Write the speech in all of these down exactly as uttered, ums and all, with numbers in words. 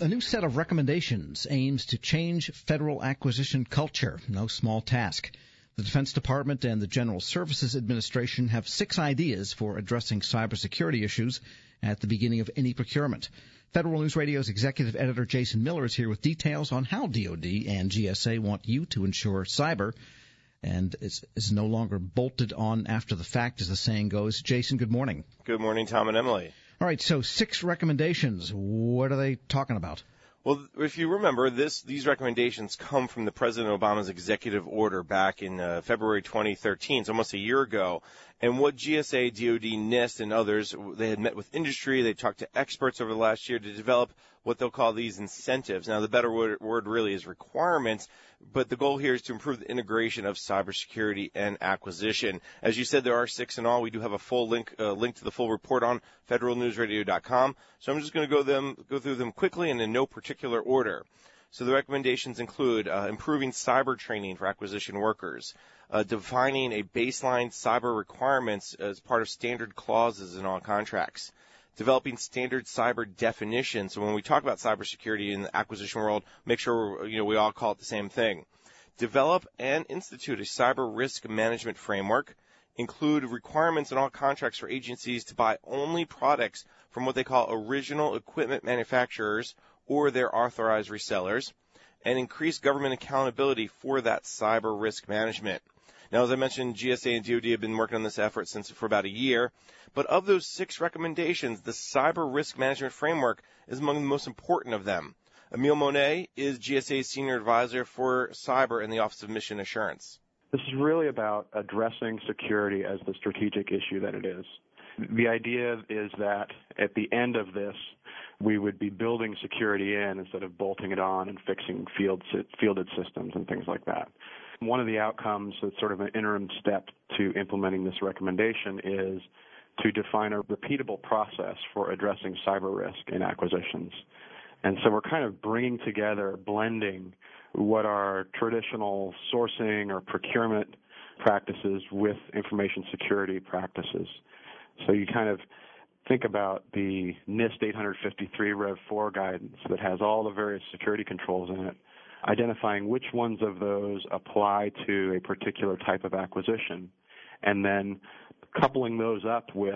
A new set of recommendations aims to change federal acquisition culture. No small task. The Defense Department and the General Services Administration have six ideas for addressing cybersecurity issues at the beginning of any procurement. Federal News Radio's executive editor Jason Miller is here with details on how D O D and G S A want you to ensure cyber and is, is no longer bolted on after the fact, as the saying goes. Jason, good morning. Good morning, Tom and Emily. All right, so six recommendations. What are they talking about? Well, if you remember, this these recommendations come from the President Obama's executive order back in uh, February twenty thirteen, so almost a year ago. And what G S A, D O D, NIST, and others, they had met with industry, they talked to experts over the last year to develop what they'll call these incentives. Now, the better word, word really is requirements, but the goal here is to improve the integration of cybersecurity and acquisition. As you said, there are six in all. We do have a full link uh, link to the full report on federal news radio dot com. So I'm just going to go them go through them quickly and in no particular order. So the recommendations include uh, improving cyber training for acquisition workers, uh, defining a baseline cyber requirements as part of standard clauses in all contracts, developing standard cyber definitions. So when we talk about cybersecurity in the acquisition world, make sure you know we all call it the same thing. Develop and institute a cyber risk management framework. Include requirements in all contracts for agencies to buy only products from what they call original equipment manufacturers or their authorized resellers, and increase government accountability for that cyber risk management. Now, as I mentioned, G S A and D O D have been working on this effort since for about a year, but of those six recommendations, the cyber risk management framework is among the most important of them. Emile Monet is G S A's senior advisor for cyber in the Office of Mission Assurance. This is really about addressing security as the strategic issue that it is. The idea is that at the end of this, we would be building security in instead of bolting it on and fixing field, fielded systems and things like that. One of the outcomes that's sort of an interim step to implementing this recommendation is to define a repeatable process for addressing cyber risk in acquisitions. And so we're kind of bringing together, blending what are traditional sourcing or procurement practices with information security practices. So you kind of think about the NIST eight fifty-three Rev four guidance that has all the various security controls in it, identifying which ones of those apply to a particular type of acquisition, and then coupling those up with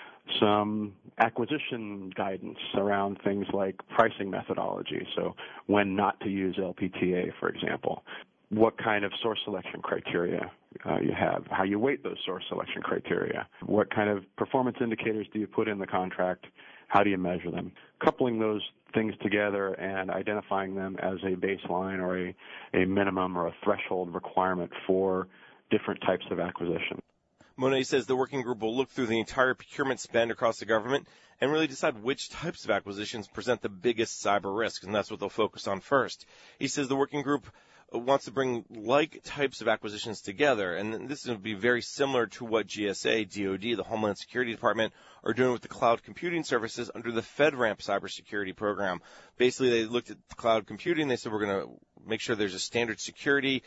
some acquisition guidance around things like pricing methodology. So when not to use L P T A, for example, what kind of source selection criteria uh, you have, how you weight those source selection criteria, what kind of performance indicators do you put in the contract, how do you measure them. Coupling those things together and identifying them as a baseline or a, a minimum or a threshold requirement for different types of acquisition. Monet says the working group will look through the entire procurement spend across the government and really decide which types of acquisitions present the biggest cyber risks, and that's what they'll focus on first. He says the working group wants to bring like types of acquisitions together, and this will be very similar to what G S A, D O D, the Homeland Security Department, are doing with the cloud computing services under the FedRAMP cybersecurity program. Basically, they looked at cloud computing. They said we're going to make sure there's a standard security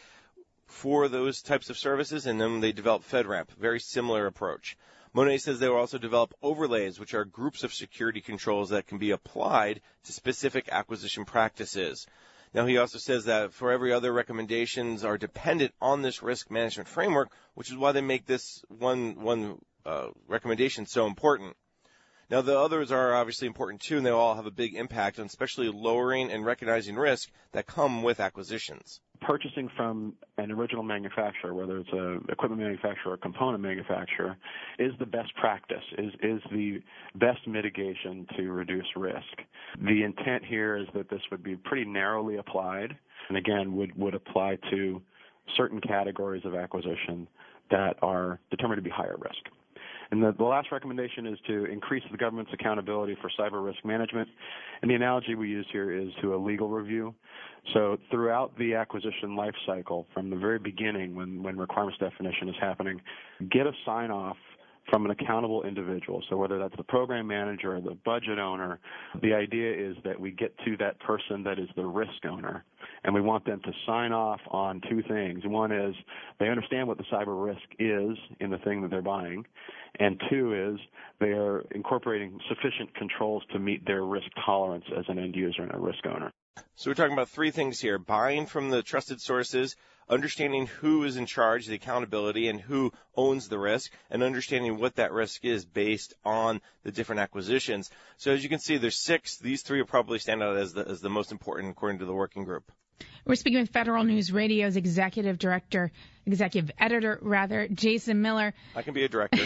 for those types of services, and then they developed FedRAMP, very similar approach. Monet says they will also develop overlays, which are groups of security controls that can be applied to specific acquisition practices. Now, he also says that for every other recommendations are dependent on this risk management framework, which is why they make this one one uh, recommendation so important. Now, the others are obviously important too, and they all have a big impact on especially lowering and recognizing risk that come with acquisitions. Purchasing from an original manufacturer, whether it's a equipment manufacturer or a component manufacturer, is the best practice, is, is the best mitigation to reduce risk. The intent here is that this would be pretty narrowly applied, and again, would, would apply to certain categories of acquisition that are determined to be higher risk. And the, the last recommendation is to increase the government's accountability for cyber risk management. And the analogy we use here is to a legal review. So throughout the acquisition life cycle, from the very beginning when, when requirements definition is happening, get a sign-off from an accountable individual. So whether that's the program manager or the budget owner, the idea is that we get to that person that is the risk owner, and we want them to sign off on two things. One is they understand what the cyber risk is in the thing that they're buying, And two is they are incorporating sufficient controls to meet their risk tolerance as an end user and a risk owner. So we're talking about three things here: buying from the trusted sources, understanding who is in charge, the accountability, and who owns the risk, and understanding what that risk is based on the different acquisitions. So as you can see, there's six. These three will probably stand out as the, as the most important according to the working group. We're speaking with Federal News Radio's executive director, executive editor, rather, Jason Miller. I can be a director.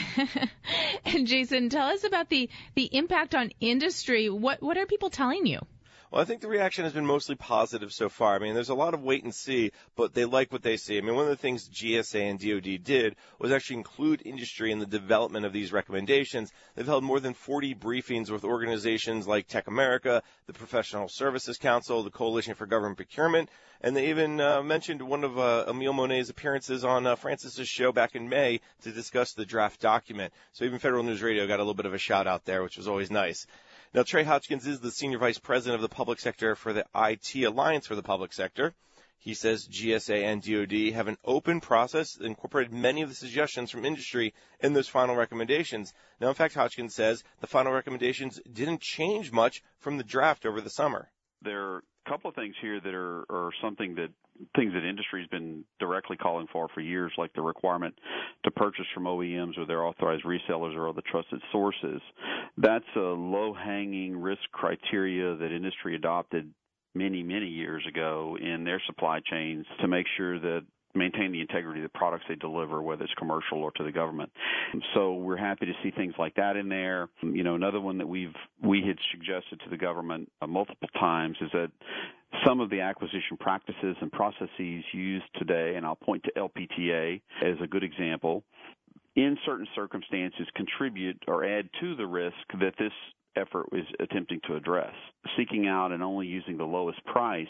And Jason, tell us about the, the impact on industry. What, what are people telling you? Well, I think the reaction has been mostly positive so far. I mean, there's a lot of wait and see, but they like what they see. I mean, one of the things G S A and D O D did was actually include industry in the development of these recommendations. They've held more than forty briefings with organizations like Tech America, the Professional Services Council, the Coalition for Government Procurement, and they even uh, mentioned one of uh, Emile Monet's appearances on uh, Francis's show back in May to discuss the draft document. So even Federal News Radio got a little bit of a shout out there, which was always nice. Now, Trey Hotchkiss is the Senior Vice President of the Public Sector for the I T Alliance for the Public Sector. He says G S A and D O D have an open process that incorporated many of the suggestions from industry in those final recommendations. Now, in fact, Hotchkiss says the final recommendations didn't change much from the draft over the summer. There are a couple of things here that are, are something that things that industry has been directly calling for for years, like the requirement to purchase from O E Ms or their authorized resellers or other trusted sources. That's a low-hanging risk criteria that industry adopted many, many years ago in their supply chains to make sure that maintain the integrity of the products they deliver, whether it's commercial or to the government. So we're happy to see things like that in there. You know, another one that we've we had suggested to the government uh, multiple times is that some of the acquisition practices and processes used today, and I'll point to L P T A as a good example, in certain circumstances contribute or add to the risk that this effort is attempting to address. Seeking out and only using the lowest price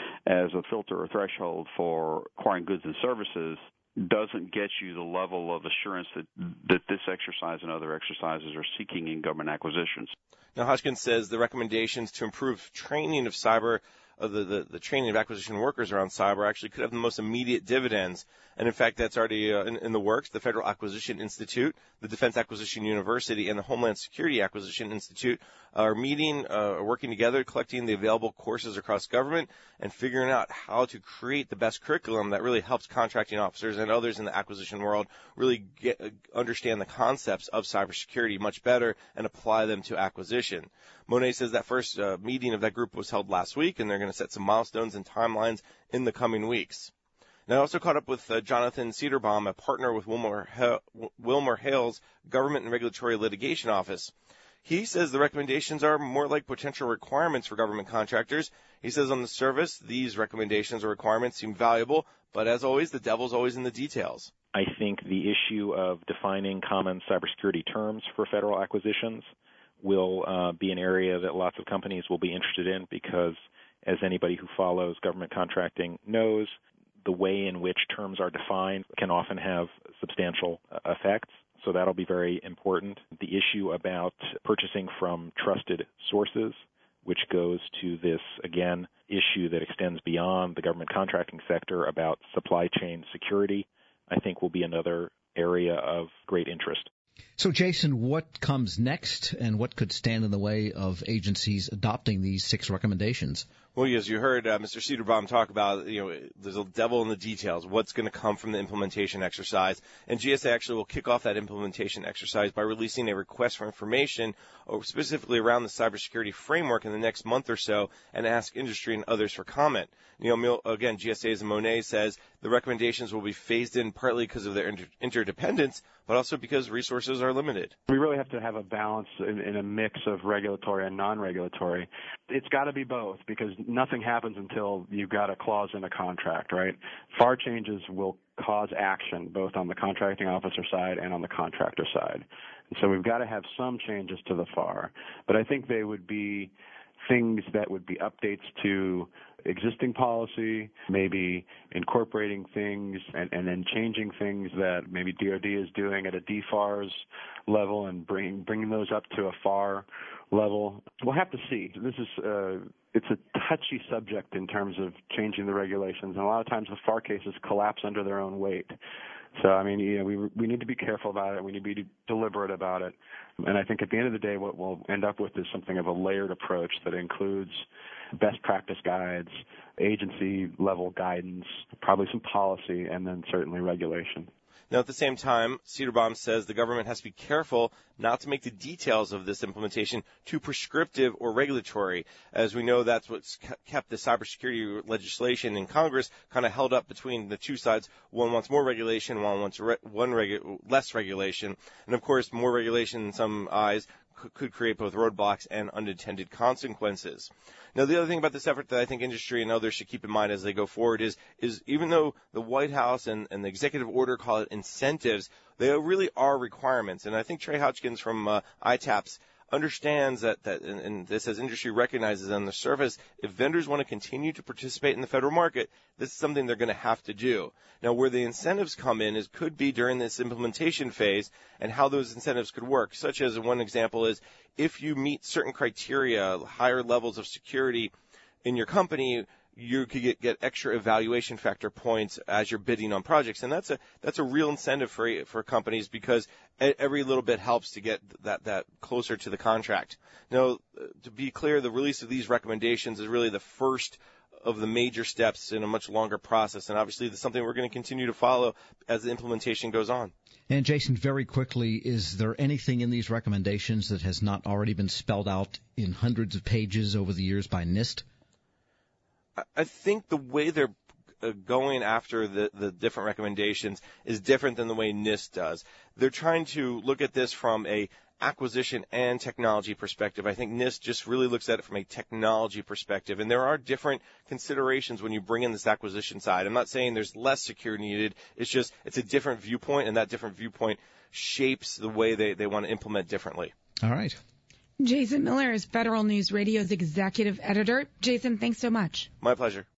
as a filter or threshold for acquiring goods and services doesn't get you the level of assurance that that this exercise and other exercises are seeking in government acquisitions. Now, Hotchkiss says the recommendations to improve training of cyber Uh, the, the, the training of acquisition workers around cyber actually could have the most immediate dividends. And, in fact, that's already uh, in, in the works. The Federal Acquisition Institute, the Defense Acquisition University, and the Homeland Security Acquisition Institute are meeting, uh, working together, collecting the available courses across government and figuring out how to create the best curriculum that really helps contracting officers and others in the acquisition world really get, uh, understand the concepts of cybersecurity much better and apply them to acquisition. Monet says that first uh, meeting of that group was held last week, and they're going to set some milestones and timelines in the coming weeks. Now, I also caught up with uh, Jonathan Cederbaum, a partner with Wilmer, H- Wilmer Hale's Government and Regulatory Litigation Office. He says the recommendations are more like potential requirements for government contractors. He says on the surface, these recommendations or requirements seem valuable, but as always, the devil's always in the details. I think the issue of defining common cybersecurity terms for federal acquisitions will uh, be an area that lots of companies will be interested in because, as anybody who follows government contracting knows, the way in which terms are defined can often have substantial uh, effects. So that'll be very important. The issue about purchasing from trusted sources, which goes to this, again, issue that extends beyond the government contracting sector about supply chain security, I think will be another area of great interest. So, Jason, what comes next and what could stand in the way of agencies adopting these six recommendations? Well, as you heard uh, Mister Cederbaum talk about, you know, there's a devil in the details, what's going to come from the implementation exercise. And G S A actually will kick off that implementation exercise by releasing a request for information specifically around the cybersecurity framework in the next month or so and ask industry and others for comment. You know, again, G S A's Monet says the recommendations will be phased in partly because of their inter- interdependence, but also because resources are limited. We really have to have a balance in, in a mix of regulatory and non-regulatory. It's got to be both because nothing happens until you've got a clause in a contract, right? F A R changes will cause action both on the contracting officer side and on the contractor side. And so we've got to have some changes to the F A R. But I think they would be things that would be updates to existing policy, maybe incorporating things and, and then changing things that maybe D O D is doing at a D F A Rs level and bring, bringing those up to a F A R level. We'll have to see. This is uh, it's a touchy subject in terms of changing the regulations, and a lot of times the F A R cases collapse under their own weight. So, I mean, you know, we we need to be careful about it. We need to be deliberate about it. And I think at the end of the day, what we'll end up with is something of a layered approach that includes best practice guides, agency-level guidance, probably some policy, and then certainly regulation. Now, at the same time, Cederbaum says the government has to be careful not to make the details of this implementation too prescriptive or regulatory. As we know, that's what's kept the cybersecurity legislation in Congress kind of held up between the two sides. One wants more regulation, one wants re- one regu- less regulation. And, of course, more regulation in some eyes could create both roadblocks and unintended consequences. Now, the other thing about this effort that I think industry and others should keep in mind as they go forward is, is even though the White House and, and the executive order call it incentives, they really are requirements. And I think Trey Hotchkins from uh, I TAPS understands that, that and, and this as industry recognizes on the surface, if vendors want to continue to participate in the federal market, this is something they're going to have to do. Now, where the incentives come in is could be during this implementation phase and how those incentives could work, such as one example is if you meet certain criteria, higher levels of security in your company, you could get, get extra evaluation factor points as you're bidding on projects. And that's a that's a real incentive for for companies because every little bit helps to get that, that closer to the contract. Now, to be clear, the release of these recommendations is really the first of the major steps in a much longer process. And obviously, it's something we're going to continue to follow as the implementation goes on. And, Jason, very quickly, is there anything in these recommendations that has not already been spelled out in hundreds of pages over the years by NIST? I think the way they're going after the, the different recommendations is different than the way NIST does. They're trying to look at this from a acquisition and technology perspective. I think NIST just really looks at it from a technology perspective. And there are different considerations when you bring in this acquisition side. I'm not saying there's less security needed. It's just it's a different viewpoint, and that different viewpoint shapes the way they, they want to implement differently. All right. Jason Miller is Federal News Radio's executive editor. Jason, thanks so much. My pleasure.